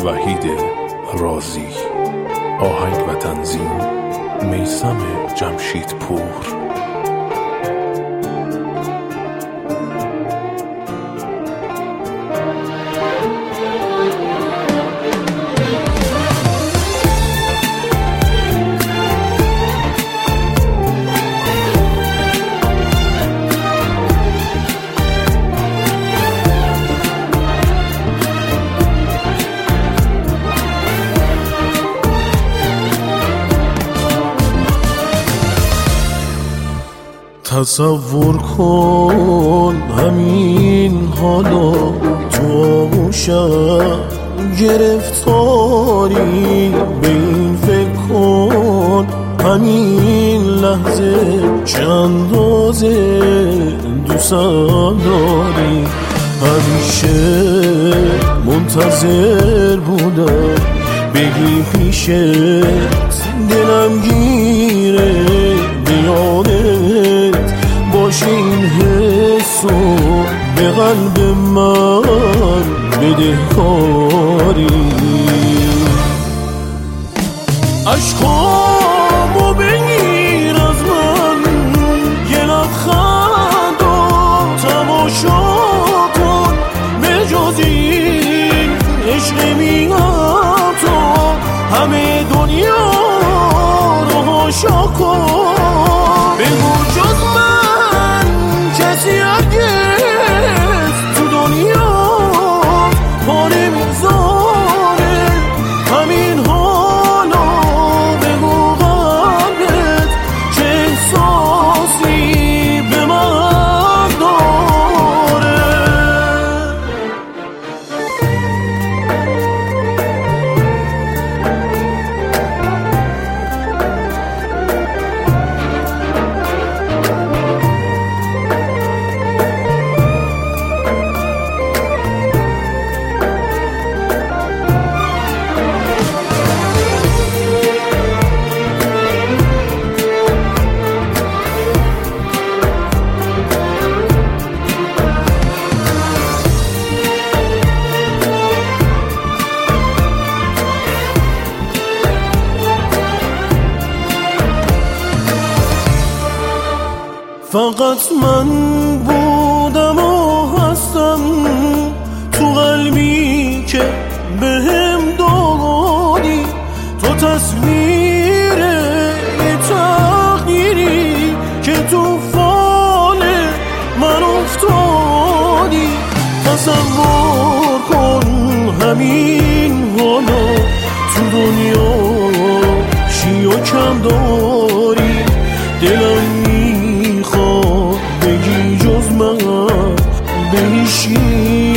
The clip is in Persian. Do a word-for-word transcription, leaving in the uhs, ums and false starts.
وحید رازی. آهنگ و تنظیم میثم جمشیدپور. تصور کن همین حالا تو شب گرفتاری، به این فکر کن همین لحظه چه اندازه دوستم داری. همیشه منتظر بودم بگی پیشت دلم گیره، بیانت باشه این حسو به قلب من بدهکاری. عشقامو بگیر از من، یه لبخند و تماشا کن، به جز این عشق میگم تو همه دنیا رو هاشا کن. بگو جز من کسی هرگز تو دنیا پا نمیذاره، همین حالا بگو قلبت چه احساسی به من داره. فقط من بودم و هستم تو قلبی که بهم دادی، تو تصویر یه تقدیری که تو فال من افتادی. تصور کن همین حالا تو دنیا چی و کم داری، دلم میخواد بگی جز من به هیچی